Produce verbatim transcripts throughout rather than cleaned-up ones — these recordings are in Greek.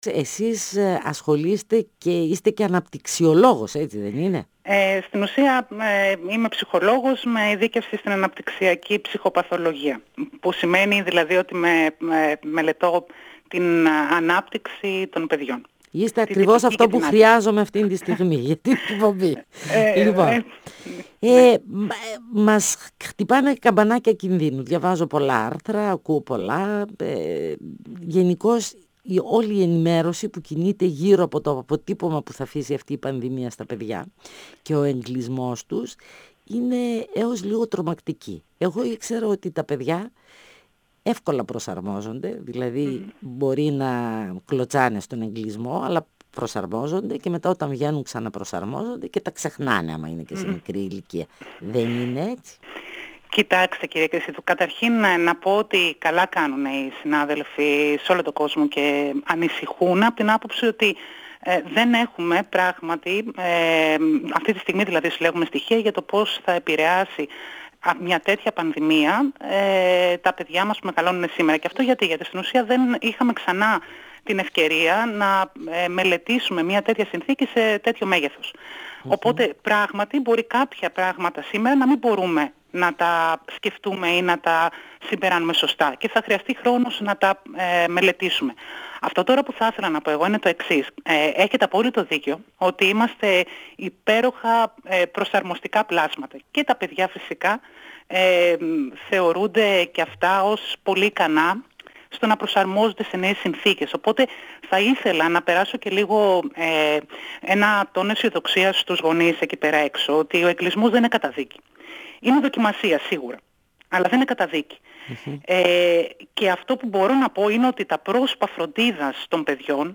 Εσείς ασχολείστε και είστε και αναπτυξιολόγος, έτσι δεν είναι? Ε, στην ουσία ε, είμαι ψυχολόγος με ειδίκευση στην αναπτυξιακή ψυχοπαθολογία, που σημαίνει δηλαδή ότι με, με, μελετώ την ανάπτυξη των παιδιών. Είστε ακριβώς αυτό που χρειάζομαι αυτή τη στιγμή για την εκπομπή. Ε, λοιπόν, ε, ε, μα, μας χτυπάνε καμπανάκια κινδύνου. Διαβάζω πολλά άρθρα, ακούω πολλά. Ε, γενικώς η όλη η ενημέρωση που κινείται γύρω από το αποτύπωμα που θα αφήσει αυτή η πανδημία στα παιδιά και ο εγκλισμός τους είναι έως λίγο τρομακτική. Εγώ ήξερα ότι τα παιδιά εύκολα προσαρμόζονται, δηλαδή mm. μπορεί να κλωτσάνε στον εγκλισμό, αλλά προσαρμόζονται και μετά όταν βγαίνουν ξαναπροσαρμόζονται και τα ξεχνάνε άμα είναι και σε μικρή ηλικία. Δεν είναι έτσι? Κοιτάξτε κύριε Κρυσίδου, καταρχήν να πω ότι καλά κάνουν οι συνάδελφοι σε όλο τον κόσμο και ανησυχούν από την άποψη ότι ε, δεν έχουμε πράγματι, ε, αυτή τη στιγμή δηλαδή συλλέγουμε στοιχεία για το πώς θα επηρεάσει μια τέτοια πανδημία ε, τα παιδιά μας που μεγαλώνουν σήμερα. Και αυτό γιατί, γιατί στην ουσία δεν είχαμε ξανά την ευκαιρία να ε, μελετήσουμε μια τέτοια συνθήκη σε τέτοιο μέγεθος. Mm-hmm. Οπότε πράγματι μπορεί κάποια πράγματα σήμερα να μην μπορούμε να τα σκεφτούμε ή να τα συμπεράνουμε σωστά και θα χρειαστεί χρόνος να τα ε, μελετήσουμε. Αυτό τώρα που θα ήθελα να πω εγώ είναι το εξής. Ε, έχετε απόλυτο δίκιο ότι είμαστε υπέροχα ε, προσαρμοστικά πλάσματα και τα παιδιά φυσικά ε, θεωρούνται και αυτά ως πολύ ικανά στο να προσαρμόζονται σε νέες συνθήκες. Οπότε θα ήθελα να περάσω και λίγο ε, ένα τόνο αισιοδοξίας στους γονείς εκεί πέρα έξω, ότι ο εγκλισμός δεν είναι καταδίκη. Είναι δοκιμασία σίγουρα, αλλά δεν είναι καταδίκη. Mm-hmm. Ε, και αυτό που μπορώ να πω είναι ότι τα πρόσωπα φροντίδας των παιδιών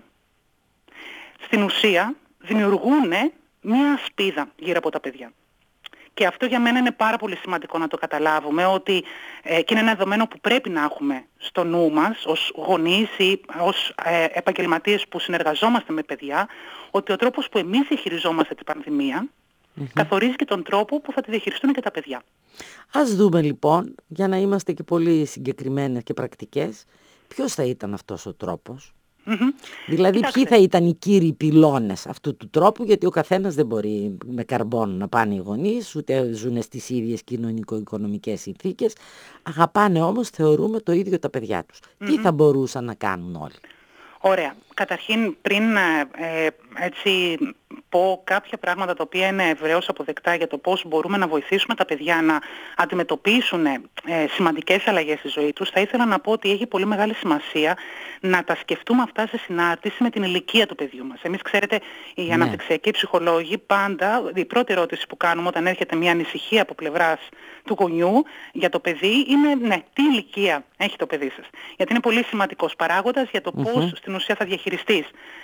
στην ουσία δημιουργούν μια σπίδα γύρω από τα παιδιά. Και αυτό για μένα είναι πάρα πολύ σημαντικό να το καταλάβουμε, ότι ε, και είναι ένα δεδομένο που πρέπει να έχουμε στο νου μας ως γονείς ή ως ε, επαγγελματίες που συνεργαζόμαστε με παιδιά, ότι ο τρόπος που εμείς διαχειριζόμαστε την πανδημία mm-hmm. καθορίζει και τον τρόπο που θα τη διαχειριστούν και τα παιδιά. Ας δούμε λοιπόν, για να είμαστε και πολύ συγκεκριμένες και πρακτικές, ποιος θα ήταν αυτός ο τρόπος? Mm-hmm. Δηλαδή Κοιτάξτε. ποιοι θα ήταν οι κύριοι πυλώνες αυτού του τρόπου, γιατί ο καθένας δεν μπορεί με καρμπόν να πάνε οι γονείς, ούτε ζουν στις ίδιες κοινωνικο-οικονομικές συνθήκες, αγαπάνε όμως, θεωρούμε, το ίδιο τα παιδιά τους. Mm-hmm. Τι θα μπορούσαν να κάνουν όλοι? Ωραία. Καταρχήν πριν ε, έτσι πω κάποια πράγματα τα οποία είναι ευρέως αποδεκτά για το πώς μπορούμε να βοηθήσουμε τα παιδιά να αντιμετωπίσουν ε, σημαντικές αλλαγές στη ζωή τους, θα ήθελα να πω ότι έχει πολύ μεγάλη σημασία να τα σκεφτούμε αυτά σε συνάρτηση με την ηλικία του παιδιού μας. Εμείς ξέρετε, οι ναι. αναπτυξιακοί ψυχολόγοι πάντα, η πρώτη ερώτηση που κάνουμε όταν έρχεται μια ανησυχία από πλευράς του γονιού για το παιδί είναι ναι, τι ηλικία έχει το παιδί σας. Γιατί είναι πολύ σημαντικός παράγοντας για το mm-hmm. πώς στην ουσία θα διαχειριστείς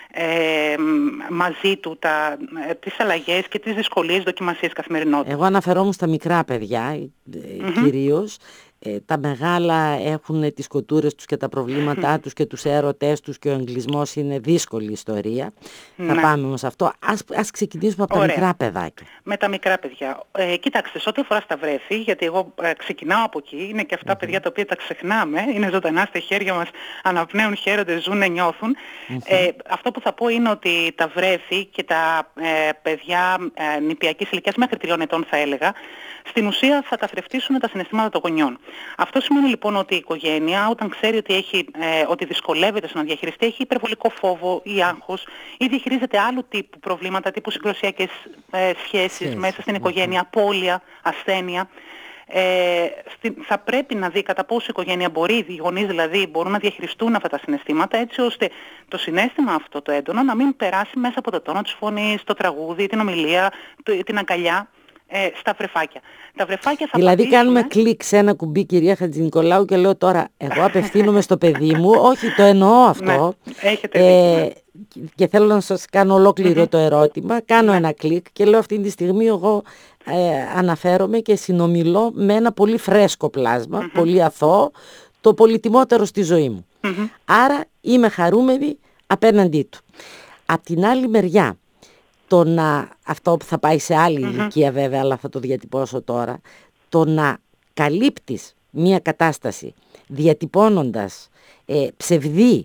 ε, μαζί του τα, ε, τις αλλαγές και τις δυσκολίες δοκιμασίας καθημερινότητας. Εγώ αναφερόμουν στα μικρά παιδιά ε, mm-hmm. κυρίως. Ε, τα μεγάλα έχουν τις κοτούρες τους και τα προβλήματά τους και τους έρωτές τους και ο εγκλισμός είναι δύσκολη ιστορία. Ναι. Θα πάμε όμως αυτό. Ας, ας ξεκινήσουμε από Ωραία. τα μικρά παιδάκια. Με τα μικρά παιδιά. Ε, κοιτάξτε, σε ό,τι αφορά στα βρέφη, γιατί εγώ ε, ξεκινάω από εκεί, είναι και αυτά mm-hmm. παιδιά τα οποία τα ξεχνάμε, είναι ζωντανά στα χέρια μας, αναπνέουν, χαίρονται, ζουν, νιώθουν. Mm-hmm. Ε, αυτό που θα πω είναι ότι τα βρέφη και τα ε, παιδιά ε, νηπιακής ηλικίας μέχρι τριών ετών θα έλεγα, στην ουσία θα καθρεφτήσουν τα συναισθήματα των γονιών. Αυτό σημαίνει λοιπόν ότι η οικογένεια όταν ξέρει ότι, έχει, ε, ότι δυσκολεύεται στο να διαχειριστεί, έχει υπερβολικό φόβο ή άγχος ή διαχειρίζεται άλλου τύπου προβλήματα, τύπου συγκροσιακές ε, σχέσεις yes. μέσα στην οικογένεια, απώλεια, ασθένεια, ε, στη, θα πρέπει να δει κατά πόσο η οικογένεια μπορεί, οι γονείς δηλαδή μπορούν να διαχειριστούν αυτά τα συναισθήματα, έτσι ώστε το συναίσθημα αυτό το έντονο να μην περάσει μέσα από το τόνο της φωνής, το τραγούδι, την ομιλία, το, την αγκαλιά. Ε, στα βρεφάκια. Τα βρεφάκια θα δηλαδή πατήσουμε... κάνουμε κλικ σε ένα κουμπί, κυρία Χατζηνικολάου, και λέω τώρα εγώ απευθύνομαι στο παιδί μου, όχι το εννοώ αυτό ναι, έχετε ε, δίκιο, ναι. και θέλω να σας κάνω ολόκληρο mm-hmm. το ερώτημα, κάνω ναι. ένα κλικ και λέω αυτή τη στιγμή εγώ ε, αναφέρομαι και συνομιλώ με ένα πολύ φρέσκο πλάσμα, mm-hmm. πολύ αθώο, το πολυτιμότερο στη ζωή μου. Mm-hmm. Άρα είμαι χαρούμενη απέναντί του. Απ' την άλλη μεριά, το να, αυτό που θα πάει σε άλλη mm-hmm. ηλικία βέβαια, αλλά θα το διατυπώσω τώρα, το να καλύπτεις μία κατάσταση διατυπώνοντας ε, ψευδή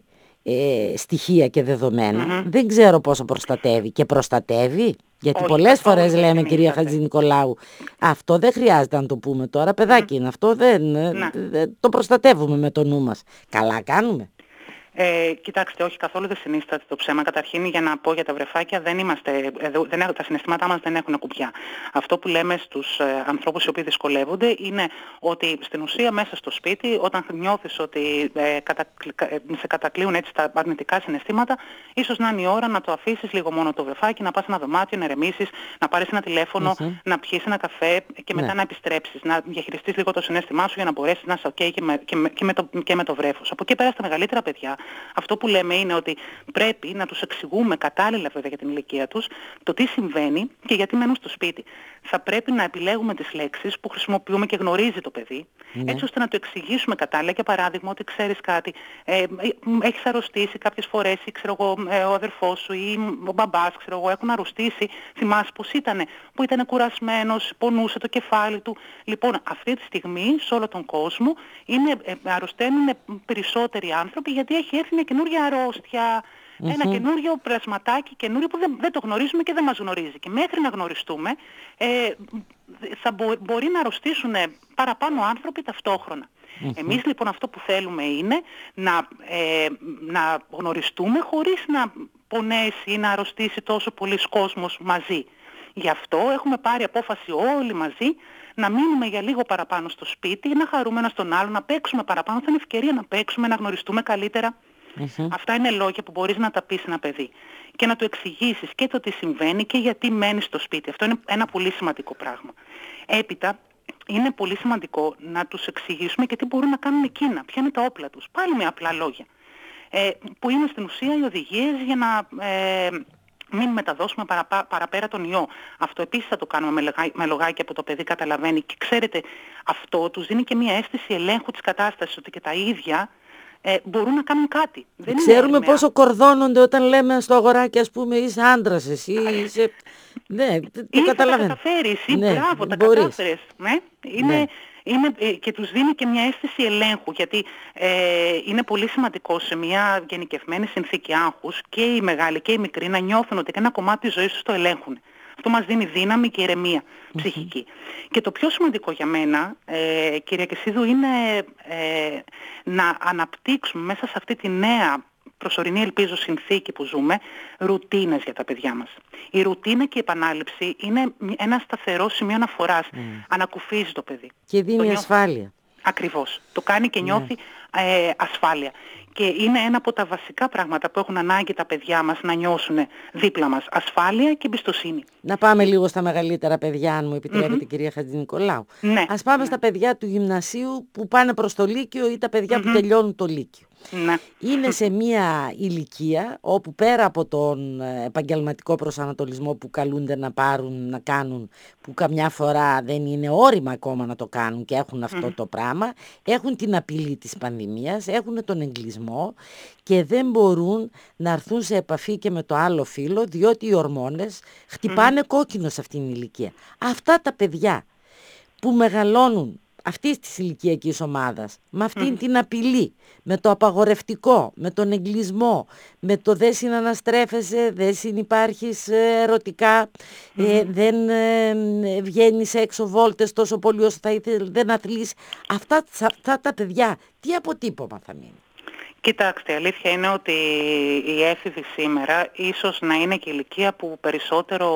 ε, στοιχεία και δεδομένα. Mm-hmm. Δεν ξέρω πόσο προστατεύει. Και προστατεύει. Γιατί Όχι, πολλές φορές λέμε, δεν κυρία Χατζηνικολάου, αυτό δεν χρειάζεται να το πούμε τώρα, παιδάκι είναι αυτό, δεν, ναι. δεν, το προστατεύουμε με το νου μας. Καλά κάνουμε. Ε, κοιτάξτε, όχι καθόλου δεν συνίσταται το ψέμα. Καταρχήν, για να πω για τα βρεφάκια, δεν είμαστε, δεν έχουν, τα συναισθήματά μας δεν έχουν κουμπιά. Αυτό που λέμε στους ε, ανθρώπους οι οποίοι δυσκολεύονται είναι ότι στην ουσία μέσα στο σπίτι, όταν νιώθεις ότι ε, κατα, ε, σε κατακλείουν έτσι τα αρνητικά συναισθήματα, ίσως να είναι η ώρα να το αφήσεις λίγο μόνο το βρεφάκι, να πας σε ένα δωμάτιο, να ερεμήσεις, να πάρεις ένα τηλέφωνο, mm-hmm. να πιείς ένα καφέ και μετά ναι. να επιστρέψεις, να διαχειριστείς λίγο το συναίσθημά σου για να μπορέσεις να είσαι ok και με, και με, και με, το, και με το βρέφος. Από εκεί πέρα στα μεγαλύτερα παιδιά, αυτό που λέμε είναι ότι πρέπει να τους εξηγούμε κατάλληλα βέβαια για την ηλικία τους το τι συμβαίνει και γιατί μένουν στο σπίτι. Θα πρέπει να επιλέγουμε τις λέξεις που χρησιμοποιούμε και γνωρίζει το παιδί, ναι. έτσι ώστε να του εξηγήσουμε κατάλληλα. Για παράδειγμα, ότι ξέρεις κάτι, ε, έχεις αρρωστήσει κάποιες φορές ή ξέρω εγώ, ε, ο αδερφός σου ή ο μπαμπάς, ξέρω εγώ, έχουν αρρωστήσει. Θυμάσαι πώς ήτανε, που ήταν κουρασμένος, πονούσε το κεφάλι του. Λοιπόν, αυτή τη στιγμή σε όλο τον κόσμο είναι, ε, αρρωσταίνουν περισσότεροι άνθρωποι γιατί έχει έρθει μια καινούργια αρρώστια, mm-hmm. ένα καινούριο πλασματάκι, καινούριο που δεν, δεν το γνωρίζουμε και δεν μας γνωρίζει. Και μέχρι να γνωριστούμε ε, θα μπο, μπορεί να αρρωστήσουν παραπάνω άνθρωποι ταυτόχρονα. Mm-hmm. Εμείς λοιπόν αυτό που θέλουμε είναι να, ε, να γνωριστούμε χωρίς να πονέσει ή να αρρωστήσει τόσο πολλοί κόσμος μαζί. Γι' αυτό έχουμε πάρει απόφαση όλοι μαζί να μείνουμε για λίγο παραπάνω στο σπίτι, να χαρούμε ένα στον άλλο, να παίξουμε παραπάνω. Θα είναι ευκαιρία να παίξουμε, να γνωριστούμε καλύτερα. Mm-hmm. Αυτά είναι λόγια που μπορείς να τα πεις ένα παιδί και να του εξηγήσεις και το τι συμβαίνει και γιατί μένεις στο σπίτι. Αυτό είναι ένα πολύ σημαντικό πράγμα. Έπειτα, είναι πολύ σημαντικό να τους εξηγήσουμε και τι μπορούν να κάνουν εκείνα, ποια είναι τα όπλα τους. Πάλι με απλά λόγια. Ε, που είναι στην ουσία οι οδηγίες για να... Ε, μην μεταδώσουμε παραπά, παραπέρα τον ιό. Αυτό επίσης θα το κάνουμε με, λεγά, με λογάκια που το παιδί καταλαβαίνει. Και ξέρετε, αυτό τους δίνει και μια αίσθηση ελέγχου της κατάστασης, ότι και τα ίδια ε, μπορούν να κάνουν κάτι. Δεν Ξέρουμε είναι πόσο κορδώνονται όταν λέμε στο αγοράκι, ας πούμε, είσαι άντρας εσύ, είσαι... ναι, το καταλαβαίνω. Θα τα καταφέρεις, ή ναι, μπράβο, τα μπορείς. κατάφερες. Ναι. Είναι... Ναι. Είναι, και τους δίνει και μια αίσθηση ελέγχου, γιατί ε, είναι πολύ σημαντικό σε μια γενικευμένη συνθήκη άγχους και οι μεγάλοι και οι μικροί να νιώθουν ότι ένα κομμάτι της ζωής τους το ελέγχουν. Αυτό μας δίνει δύναμη και ηρεμία ψυχική. Mm-hmm. Και το πιο σημαντικό για μένα, ε, κυρία Κεσίδου, είναι ε, να αναπτύξουμε μέσα σε αυτή τη νέα προσωρινή ελπίζω συνθήκη που ζούμε, ρουτίνες για τα παιδιά μας. Η ρουτίνα και η επανάληψη είναι ένα σταθερό σημείο αναφοράς. Mm. Ανακουφίζει το παιδί. Και δίνει το ασφάλεια. Ακριβώς. Το κάνει και νιώθει yeah. ε, ασφάλεια. Και είναι ένα από τα βασικά πράγματα που έχουν ανάγκη τα παιδιά μας να νιώσουν δίπλα μας. Ασφάλεια και εμπιστοσύνη. Να πάμε λίγο στα μεγαλύτερα παιδιά, αν μου επιτρέπετε, mm-hmm. κυρία Χατζηνικολάου. Ναι. Ας πάμε ναι. στα παιδιά του γυμνασίου που πάνε προς το Λύκειο ή τα παιδιά mm-hmm. που τελειώνουν το Λύκειο. Ναι. Είναι σε μια ηλικία όπου πέρα από τον επαγγελματικό προσανατολισμό που καλούνται να πάρουν, να κάνουν, που καμιά φορά δεν είναι όρημα ακόμα να το κάνουν και έχουν αυτό mm. το πράγμα, έχουν την απειλή της πανδημίας, έχουν τον εγκλισμό και δεν μπορούν να έρθουν σε επαφή και με το άλλο φύλο, διότι οι ορμόνες χτυπάνε mm. κόκκινο σε αυτήν την ηλικία. Αυτά τα παιδιά που μεγαλώνουν αυτής της ηλικιακής ομάδας, με αυτήν mm. την απειλή, με το απαγορευτικό, με τον εγκλισμό, με το δεν συναναστρέφεσαι, δεν συνυπάρχεις ερωτικά, mm. ε, δεν ε, βγαίνεις έξω βόλτες τόσο πολύ όσο θα ήθελες, δεν αθλείς. Αυτά, αυτά τα παιδιά, τι αποτύπωμα θα μείνει? Κοιτάξτε, η αλήθεια είναι ότι η έφηβη σήμερα ίσως να είναι και η ηλικία που περισσότερο...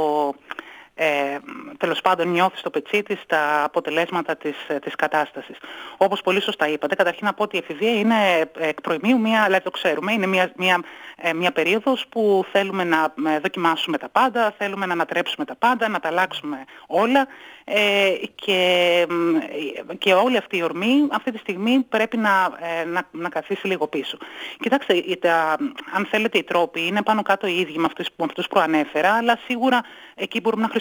Ε, τέλος πάντων νιώθει στο πετσί της τα αποτελέσματα της, της κατάστασης. Όπως πολύ σωστά είπατε, καταρχήν να πω ότι η εφηβεία είναι εκ προημίου μία, δηλαδή το ξέρουμε, είναι μία, μία, μία περίοδος που θέλουμε να δοκιμάσουμε τα πάντα, θέλουμε να ανατρέψουμε τα πάντα, να τα αλλάξουμε όλα ε, και, και όλη αυτή η ορμή αυτή τη στιγμή πρέπει να, να, να καθίσει λίγο πίσω. Κοιτάξτε, τα, αν θέλετε οι τρόποι είναι πάνω κάτω οι ίδιοι με αυτούς, με αυτούς που προανέφερα, αλλά σίγουρα εκεί μπορούμε να χρησιμοποιήσουμε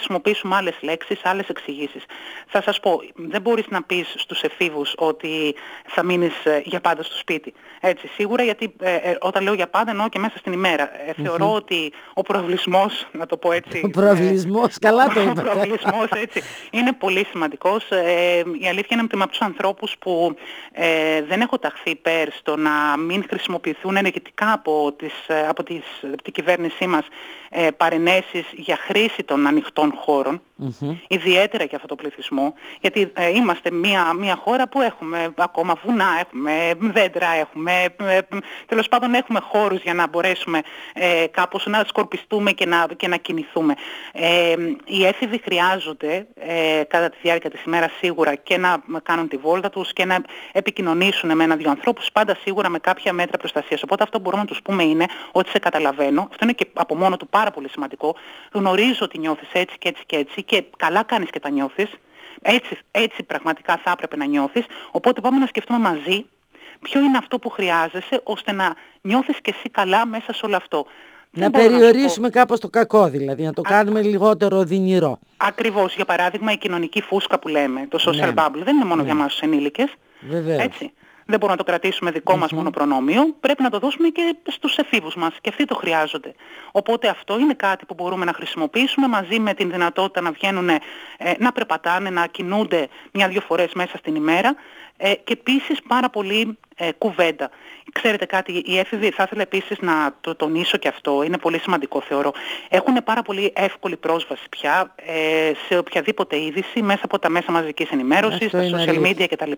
χρησιμοποιήσουμε άλλες λέξεις, άλλες εξηγήσεις. Θα σας πω, δεν μπορείς να πεις στους εφήβους ότι θα μείνεις για πάντα στο σπίτι. Έτσι, σίγουρα, γιατί ε, ε, όταν λέω για πάντα εννοώ και μέσα στην ημέρα. Ε, θεωρώ mm-hmm. ότι ο προαυλισμός, να το πω έτσι... Ο προαυλισμός, ε, καλά το είπατε. Ο προαυλισμός, έτσι, είναι πολύ σημαντικός. Ε, η αλήθεια είναι ότι είμαι από τους ανθρώπους που ε, δεν έχω ταχθεί υπέρ στο να μην χρησιμοποιηθούν ενεργητικά από, τις, από, τις, από την κυβέρνησή μας ε, παρενέσεις για χρήση των ανοιχτών χώρων, mm-hmm. ιδιαίτερα για αυτό το πληθυσμό, γιατί ε, είμαστε μια, μια χώρα που έχουμε ακόμα βουνά, έχουμε δέντρα, έχουμε, ε, τέλος πάντων έχουμε χώρους για να μπορέσουμε ε, κάπως να σκορπιστούμε και να, και να κινηθούμε. Ε, οι έφηβοι χρειάζονται ε, κατά τη διάρκεια της ημέρας σίγουρα και να κάνουν τη βόλτα τους και να επικοινωνήσουν με ένα-δυο ανθρώπους, πάντα σίγουρα με κάποια μέτρα προστασίας. Οπότε αυτό που μπορούμε να τους πούμε είναι ότι σε καταλαβαίνω, αυτό είναι και από μόνο του πάρα πολύ σημαντικό, γνωρίζω ότι νιώθεις έτσι και έτσι και έτσι και καλά κάνεις και τα νιώθεις, έτσι, έτσι πραγματικά θα έπρεπε να νιώθεις, οπότε πάμε να σκεφτούμε μαζί ποιο είναι αυτό που χρειάζεσαι ώστε να νιώθεις και εσύ καλά μέσα σε όλο αυτό. Να περιορίσουμε να κάπως το κακό, δηλαδή, να το Α... κάνουμε λιγότερο οδυνηρό. Ακριβώς, για παράδειγμα η κοινωνική φούσκα που λέμε, το social ναι. bubble, δεν είναι μόνο ναι. για εμάς τους ενήλικες. Βεβαίως. Έτσι. Δεν μπορούμε να το κρατήσουμε δικό μας mm-hmm. μόνο προνόμιο, πρέπει να το δώσουμε και στους εφήβους μας και αυτοί το χρειάζονται. Οπότε αυτό είναι κάτι που μπορούμε να χρησιμοποιήσουμε μαζί με την δυνατότητα να βγαίνουν, ε, να περπατάνε, να κινούνται μια-δυο φορές μέσα στην ημέρα ε, και επίσης πάρα πολύ ε, κουβέντα. Ξέρετε κάτι, οι έφηβοι, θα ήθελα επίσης να το τονίσω και αυτό, είναι πολύ σημαντικό θεωρώ, έχουν πάρα πολύ εύκολη πρόσβαση πια ε, σε οποιαδήποτε είδηση μέσα από τα μέσα μαζικής ενημέρωσης, τα social media κτλ.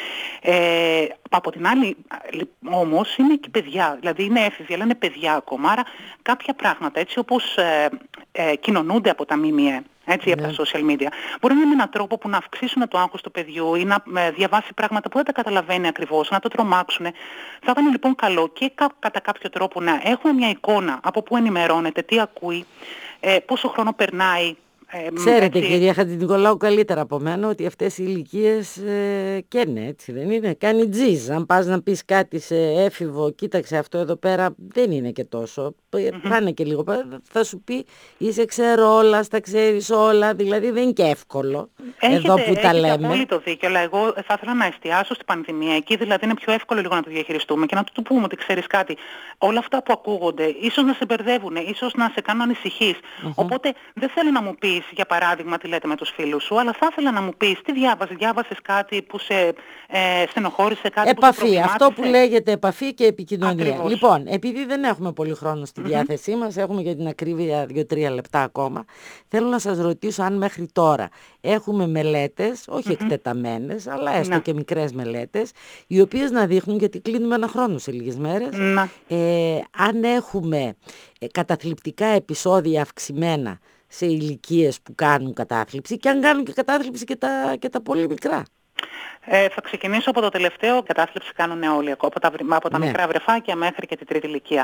Ε, από την άλλη όμως είναι και παιδιά, δηλαδή είναι έφηβοι αλλά είναι παιδιά ακόμα, άρα κάποια πράγματα έτσι όπως ε, ε, κοινωνούνται από τα ΜΜΕ, έτσι, ναι. από τα social media, μπορεί να είναι με έναν τρόπο που να αυξήσουν το άγχος του παιδιού ή να ε, διαβάσει πράγματα που δεν τα καταλαβαίνει ακριβώς, να το τρομάξουν. Θα ήταν λοιπόν καλό και κα, κατά κάποιο τρόπο να έχουμε μια εικόνα από πού ενημερώνεται, τι ακούει, ε, πόσο χρόνο περνάει. Ε, Ξέρετε έτσι. κυρία Χατζηνικολάου καλύτερα από μένα ότι αυτές οι ηλικίες ε, καίνε, έτσι δεν είναι, κάνει τζιζ. Αν πας να πεις κάτι σε έφηβο, κοίταξε αυτό εδώ πέρα δεν είναι και τόσο, mm-hmm. πάνε και λίγο, θα σου πει είσαι ξέρω όλα, στα ξέρεις όλα, δηλαδή δεν είναι και εύκολο. Έχετε, εδώ που τα λέμε. Έχετε απόλυτο δίκιο, αλλά εγώ θα ήθελα να εστιάσω στην πανδημία, εκεί δηλαδή είναι πιο εύκολο λίγο να το διαχειριστούμε και να του πούμε ότι ξέρεις κάτι, όλα αυτά που ακούγονται ίσως να σε μπερδεύουν, ίσως να σε κάνουν ανησυχείς, mm-hmm. οπότε δεν θέλω να μου πεις για παράδειγμα τι λέτε με τους φίλους σου, αλλά θα ήθελα να μου πεις τι διάβασες, διάβασες κάτι που σε ε, στενοχώρησε, κάτι επαφή, που σε προβλημάτισε. Αυτό που λέγεται επαφή και επικοινωνία. Ακριβώς. Λοιπόν, επειδή δεν έχουμε πολύ χρόνο στη mm-hmm. διάθεσή μας, έχουμε για την ακρίβεια δύο τρία λεπτά ακόμα, θέλω να σας ρωτήσω αν μέχρι τώρα έχουμε μελέτες, όχι mm-hmm. εκτεταμένες, αλλά έστω να. και μικρές μελέτες, οι οποίες να δείχνουν, γιατί κλείνουμε ένα χρόνο σε λίγες μέρες, ε, αν έχουμε ε, καταθλιπτικά επεισόδια αυξημένα σε ηλικίες που κάνουν κατάθλιψη και αν κάνουν και κατάθλιψη και τα, και τα πολύ μικρά. Ε, θα ξεκινήσω από το τελευταίο. Κατάθλιψη κάνουν όλοι, από τα, από τα ναι. μικρά βρεφάκια μέχρι και την τρίτη ηλικία.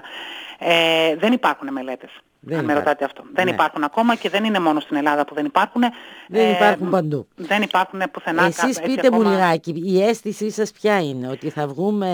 Ε, δεν υπάρχουν μελέτες. Δεν αν με ρωτάτε αυτό. Ναι. Δεν υπάρχουν ακόμα και δεν είναι μόνο στην Ελλάδα που δεν υπάρχουν. Δεν υπάρχουν ε, παντού. Δεν υπάρχουν πουθενά. Εσείς πείτε μου λιγάκι, η αίσθησή σας ποια είναι, ότι θα βγούμε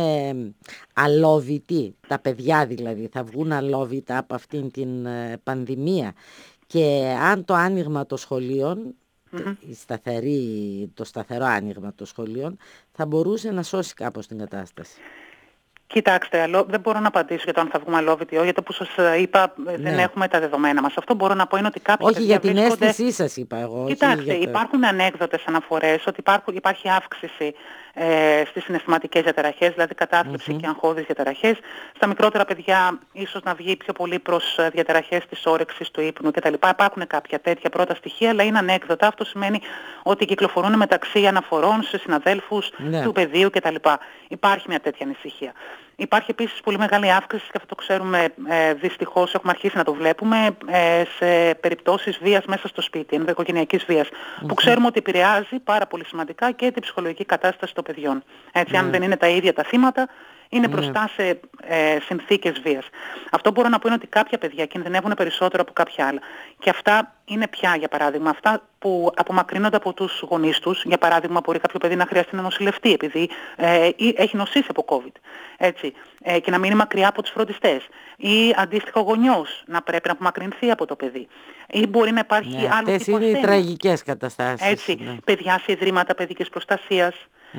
αλόβητοι, τα παιδιά δηλαδή, θα βγουν αλόβητα από αυτήν την ε, πανδημία και αν το άνοιγμα των σχολείων, mm-hmm. η σταθερή, το σταθερό άνοιγμα των σχολείων θα μπορούσε να σώσει κάπως την κατάσταση. Κοιτάξτε, δεν μπορώ να απαντήσω για το αν θα βγούμε αλόβητοι ή όχι, γιατί όπως σας είπα ναι. δεν έχουμε τα δεδομένα μας. Αυτό μπορώ να πω είναι ότι κάποιοι όχι για την βρίσκονται... αίσθησή σας είπα εγώ. Κοιτάξτε, όχι υπάρχουν ανέκδοτες αναφορές ότι υπάρχουν, υπάρχει αύξηση ε, στις συναισθηματικές διαταραχές, δηλαδή κατάθλιψη mm-hmm. και αγχώδεις διαταραχές. Στα μικρότερα παιδιά ίσως να βγει πιο πολύ προς διαταραχές της όρεξης, του ύπνου κτλ. Υπάρχουν κάποια τέτοια πρώτα στοιχεία, αλλά είναι ανέκδοτα. Αυτό σημαίνει ότι κυκλοφορούν μεταξύ αναφορών σε συναδέλφους ναι. του πεδίου κτλ. Υπάρχει μια τέτοια ανησυχία. Υπάρχει επίσης πολύ μεγάλη αύξηση, και αυτό το ξέρουμε ε, δυστυχώς, έχουμε αρχίσει να το βλέπουμε, ε, σε περιπτώσεις βίας μέσα στο σπίτι, ενδοοικογενειακής βίας, mm-hmm. που ξέρουμε ότι επηρεάζει πάρα πολύ σημαντικά και την ψυχολογική κατάσταση των παιδιών. Έτσι, mm-hmm. αν δεν είναι τα ίδια τα θύματα, είναι μπροστά σε ε, συνθήκες βίας. Αυτό μπορώ να πω είναι ότι κάποια παιδιά κινδυνεύουν περισσότερο από κάποια άλλα. Και αυτά είναι πια, για παράδειγμα, αυτά που απομακρύνονται από τους γονείς τους. Για παράδειγμα, μπορεί κάποιο παιδί να χρειαστεί να νοσηλευτεί επειδή ε, ή έχει νοσήσει από COVID, έτσι, ε, και να μείνει μακριά από τους φροντιστές. Ή αντίστοιχα ο γονιός να πρέπει να απομακρυνθεί από το παιδί. Ή μπορεί να υπάρχει ναι, άλλο αυτές είναι οι τραγικές καταστάσεις. Έτσι, ναι. παιδιά σε ιδρύματα παιδικής προστασίας,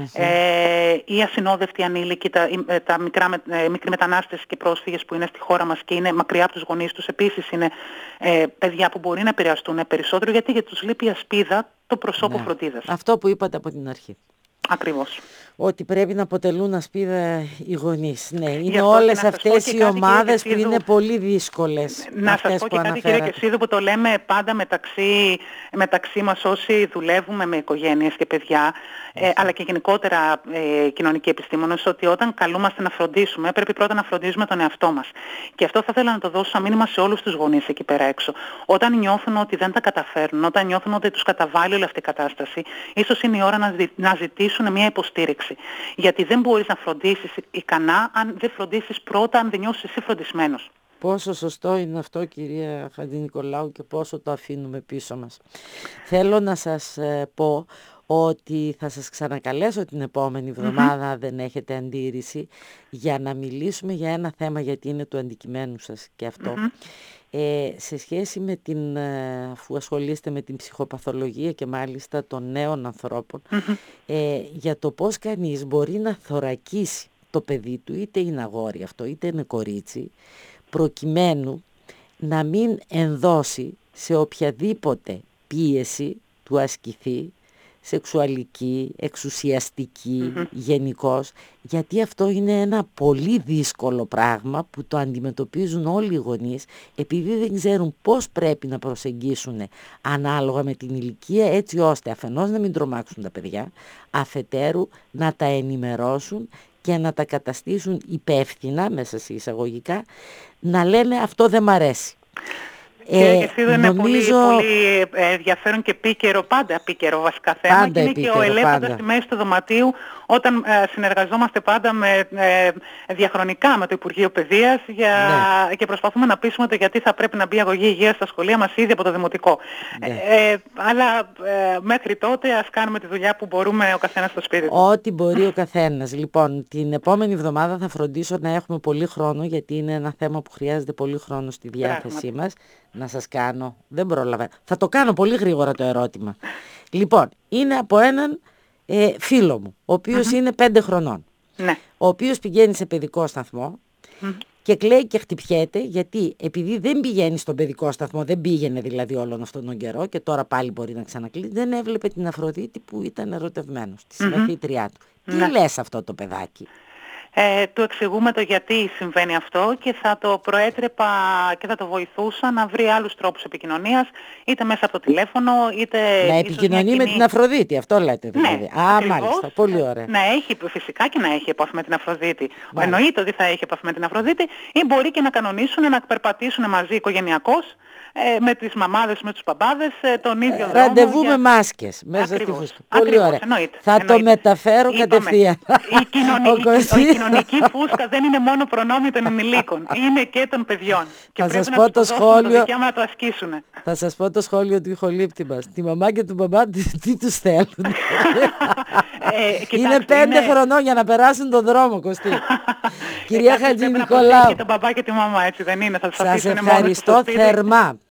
ε, ή ασυνόδευτοι ανήλικοι, τα, τα μικρά, ε, μικροί μετανάστες και πρόσφυγες που είναι στη χώρα μας και είναι μακριά από τους γονείς τους, επίσης είναι ε, παιδιά που μπορεί να επηρεαστούν περισσότερο, γιατί για τους λείπει η ασπίδα, το προσώπου ναι. φροντίδας. Αυτό που είπατε από την αρχή. Ακριβώς. Ότι πρέπει να αποτελούν ασπίδα οι γονείς. Ναι, είναι όλες αυτές οι ομάδες που είναι πολύ δύσκολες. Να σας πω και κάτι, κύριε Κεσίδου, που το λέμε πάντα μεταξύ, μεταξύ μας όσοι δουλεύουμε με οικογένειες και παιδιά, ε, αλλά και γενικότερα ε, κοινωνικοί επιστήμονες, ότι όταν καλούμαστε να φροντίσουμε, πρέπει πρώτα να φροντίζουμε τον εαυτό μας. Και αυτό θα ήθελα να το δώσω σαν μήνυμα σε όλους τους γονείς εκεί πέρα έξω. Όταν νιώθουν ότι δεν τα καταφέρνουν, όταν νιώθουν ότι τους καταβάλει όλη αυτή η κατάσταση, ίσως είναι η ώρα να, ζη, να ζητήσουν μια υποστήριξη. Γιατί δεν μπορείς να φροντίσεις ικανά αν δεν φροντίσεις πρώτα, αν δεν νιώσεις εσύ φροντισμένος. Πόσο σωστό είναι αυτό, κυρία Χατζηνικολάου, και πόσο το αφήνουμε πίσω μας. Θέλω να σας ε, πω ότι θα σας ξανακαλέσω την επόμενη εβδομάδα, mm-hmm. δεν έχετε αντίρρηση, για να μιλήσουμε για ένα θέμα, γιατί είναι του αντικειμένου σας και αυτό. Mm-hmm. Ε, σε σχέση με την, αφού ασχολείστε με την ψυχοπαθολογία και μάλιστα των νέων ανθρώπων, mm-hmm. ε, για το πώς κανείς μπορεί να θωρακίσει το παιδί του, είτε είναι αγόρι αυτό, είτε είναι κορίτσι, προκειμένου να μην ενδώσει σε οποιαδήποτε πίεση του ασκηθεί, σεξουαλική, εξουσιαστική, mm-hmm. γενικώς, γιατί αυτό είναι ένα πολύ δύσκολο πράγμα που το αντιμετωπίζουν όλοι οι γονείς, επειδή δεν ξέρουν πώς πρέπει να προσεγγίσουν ανάλογα με την ηλικία, έτσι ώστε αφενός να μην τρομάξουν τα παιδιά, αφετέρου να τα ενημερώσουν και να τα καταστήσουν υπεύθυνα, μέσα σε εισαγωγικά, να λένε αυτό δεν μ' αρέσει. Και ε, εσύ δεν νομίζω... είναι πολύ, πολύ ενδιαφέρον και πίκαιρο, πάντα πίκαιρο βασικά θέμα, πάντα και είναι επίκαιρο, και ο ελέφαντας στη μέση του δωματίου, όταν ε, συνεργαζόμαστε πάντα με, ε, διαχρονικά με το Υπουργείο Παιδείας για, ναι. και προσπαθούμε να πείσουμε το γιατί θα πρέπει να μπει η αγωγή υγείας στα σχολεία μας ήδη από το δημοτικό. Ναι. Ε, ε, αλλά ε, μέχρι τότε ας κάνουμε τη δουλειά που μπορούμε ο καθένας στο σπίτι του. Ό,τι μπορεί ο καθένας. Λοιπόν, την επόμενη εβδομάδα θα φροντίσω να έχουμε πολύ χρόνο, γιατί είναι ένα θέμα που χρειάζεται πολύ χρόνο στη διάθεσή μας. Να σας κάνω, δεν πρόλαβα, θα το κάνω πολύ γρήγορα το ερώτημα. Λοιπόν, είναι από έναν ε, φίλο μου, ο οποίος mm-hmm. είναι πέντε χρονών, ναι. ο οποίος πηγαίνει σε παιδικό σταθμό mm-hmm. και κλαίει και χτυπιέται, γιατί επειδή δεν πηγαίνει στον παιδικό σταθμό, δεν πήγαινε δηλαδή όλον αυτόν τον καιρό και τώρα πάλι μπορεί να ξανακλείσει, δεν έβλεπε την Αφροδίτη που ήταν ερωτευμένος, τη συμμαθήτριά του. Mm-hmm. Τι ναι. λες αυτό το παιδάκι? Ε, του εξηγούμε το γιατί συμβαίνει αυτό και θα το προέτρεπα και θα το βοηθούσα να βρει άλλους τρόπους επικοινωνίας, είτε μέσα από το τηλέφωνο, είτε... Να επικοινωνεί κοινή... με την Αφροδίτη, αυτό λέτε δηλαδή. Ναι, Α, ακριβώς, μάλιστα, πολύ ωραία. Να έχει, φυσικά και να έχει επαφή με την Αφροδίτη. Μάλιστα. Εννοείται ότι θα έχει επαφή με την Αφροδίτη, ή μπορεί και να κανονίσουν να περπατήσουν μαζί οικογενειακώς, ε, με τις μαμάδες, με τους μπαμπάδες, ε, τον ίδιο δρόμο. Ραντεβού για... με μάσκες μέσα στη φούσκα. Πολύ Ακριβώς, ωραία. Εννοείται, θα εννοείται. το μεταφέρω Είπαμε, κατευθείαν. Η, κοινωνική, η κοινωνική φούσκα δεν είναι μόνο προνόμιο των ενηλίκων, είναι και των παιδιών. Και θα πρέπει σας να πω το σχόλιο, το δικαίωμα να το ασκήσουν. Θα σας πω το σχόλιο του ηχολήπτη μας. Τη μαμά και του μπαμπά τι, τι τους θέλουν. ε, κοιτάξτε, είναι πέντε είναι... χρονών για να περάσουν τον δρόμο, Κωστή. Κυρία Χατζηνικολάου. Και τον μπαμπά και τη μαμά, έτσι δεν είναι? Θα σας ευχαριστώ θερμά.